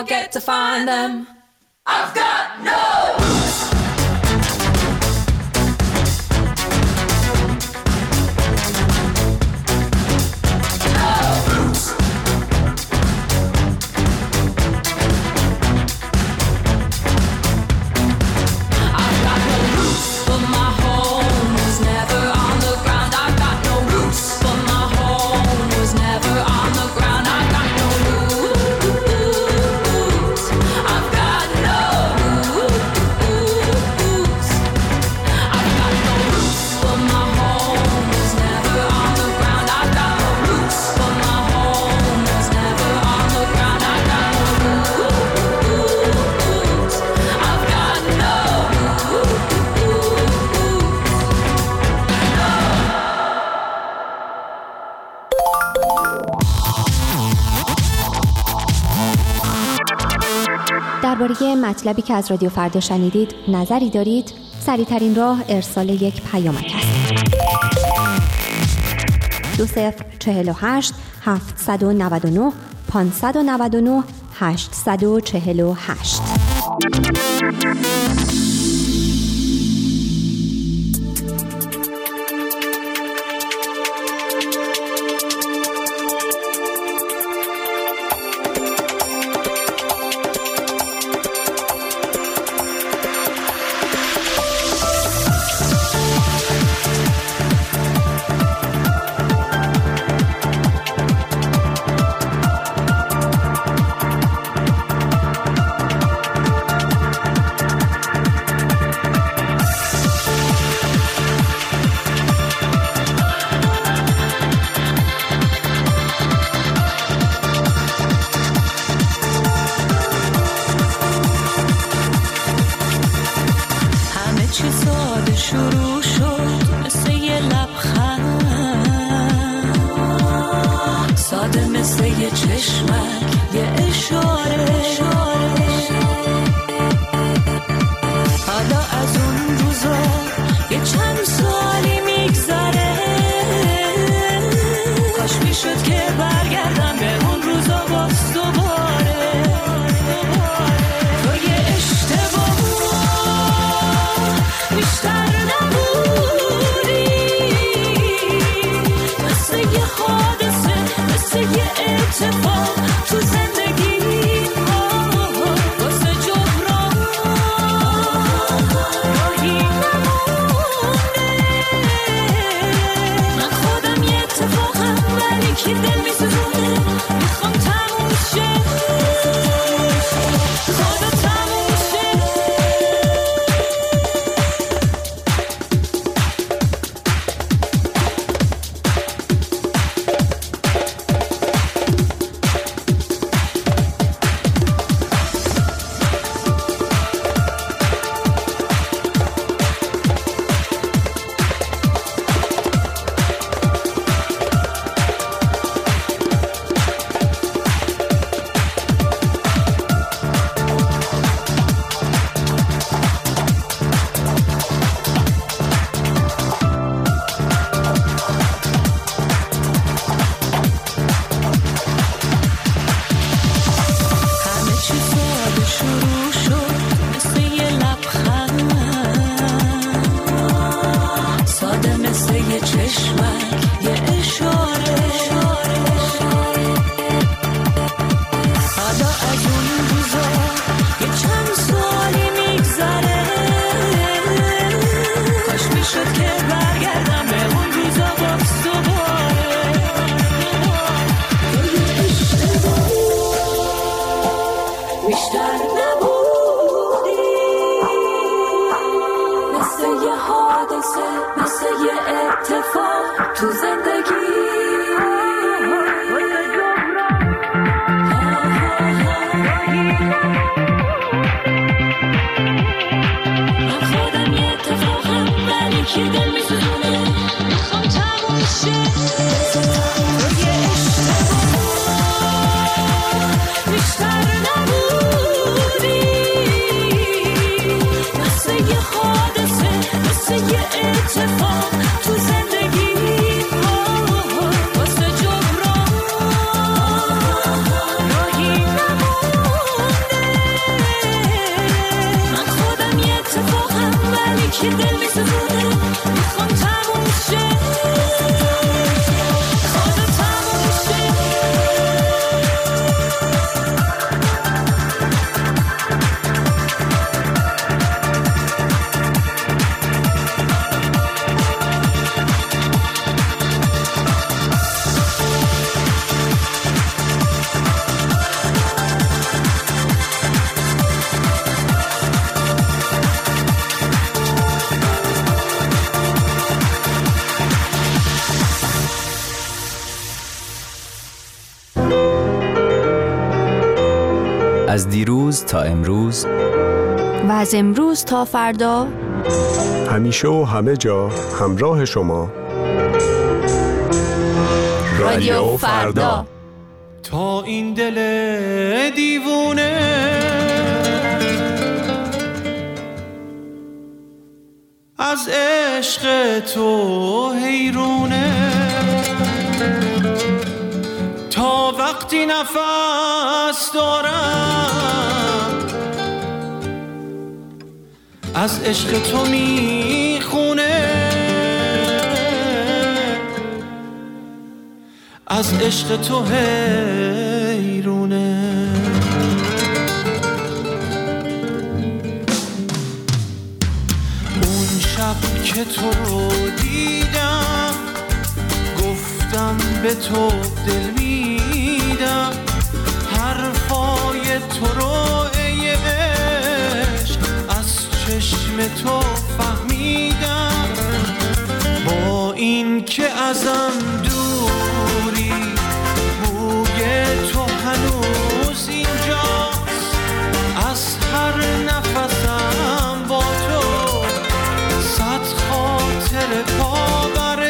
forget to find them. I've got no roots. درباره مطلبی که از رادیو فردا شنیدید نظری دارید؟ سریع‌ترین راه ارسال یک پیامک است. 2048 799 599 848. شروع شد مثل یه لبخند، ساده مثل یه چشمک، یه اشاره. حالا از اون روزا یه چند سالی میگذره، کاش میشد که برگردم به اون روزا باز دوباره. تو یه اشتباه بیشتر نبودی، مثل یه حادثه، مثل یه اتفاق تو زندگی ما. از دیروز تا امروز و از امروز تا فردا، همیشه و همه جا همراه شما. رادیو فردا. تا این دل دیوونه از عشق تو حیرونه، تا وقتی نفس دارم از عشق تو میخونه، از عشق تو حیرونه. اون شب که تو رو دیدم گفتم به تو دل میدم، حرفای تو رو ای عشق از چشم تو فهمیدم. با این که ازم دوری بوی تو هنوز اینجاست، از هر نفسم با تو صد خاطر پا بر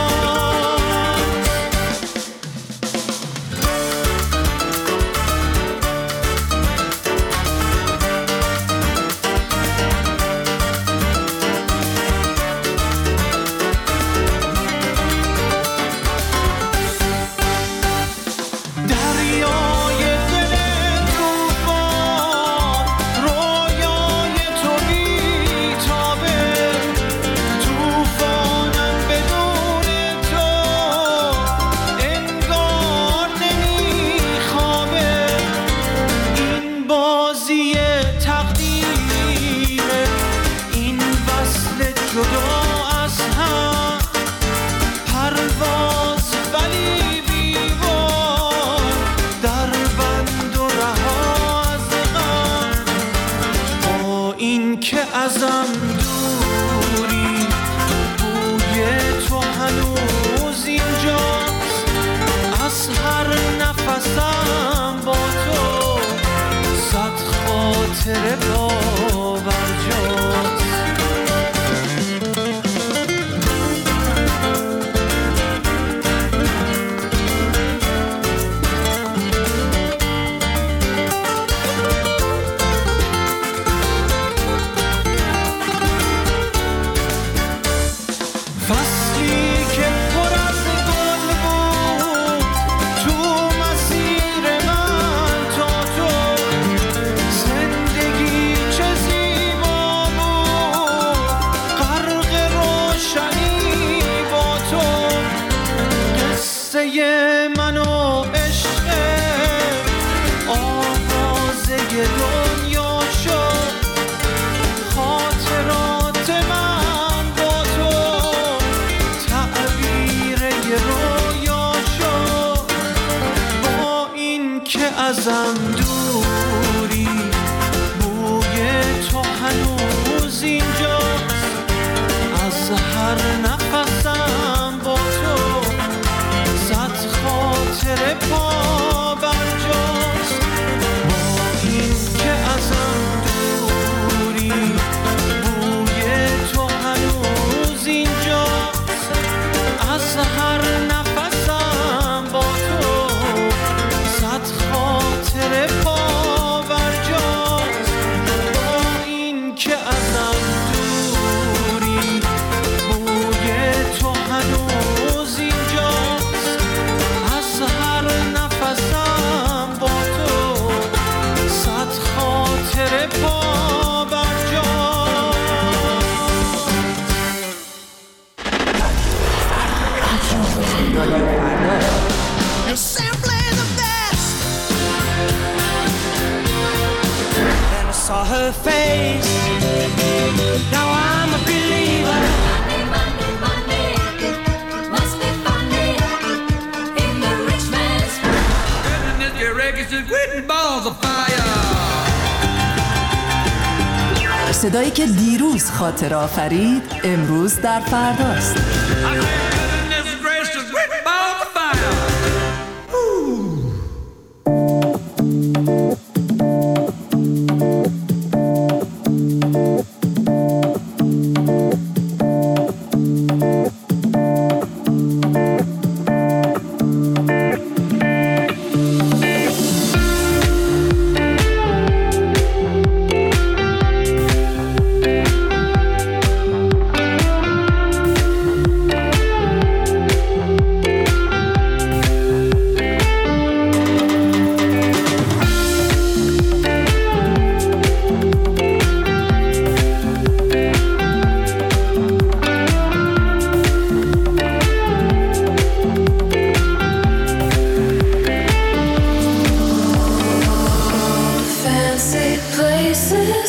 ازم دوری بوی تو هنوز اینجاست، از هر نفسم با تو صد خاطر پا بر جاست. ازم دوری بوی تو هنوز اینجاست، از هر نفسم با تو صد خاطر پا بر جاست. با این که ازم دوری بوی تو هنوز اینجاست، از هر نفسم با تو صد خاطر پا بر جاست. با این که ازم دوری بوی تو هنوز اینجاست، از هر نفسم با تو صد خاطر پا بر جاست. Saw her face, now I'm a believer. Monday, must be funny in the rich man's world. And this your reggae is written balls of fire. صدایی که دیروز خاطر آفرید امروز در فرداست.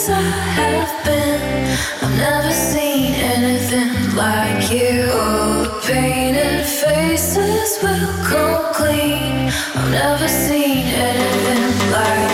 place I have been. I've never seen anything like you. All the painted faces will come clean. I've never seen anything like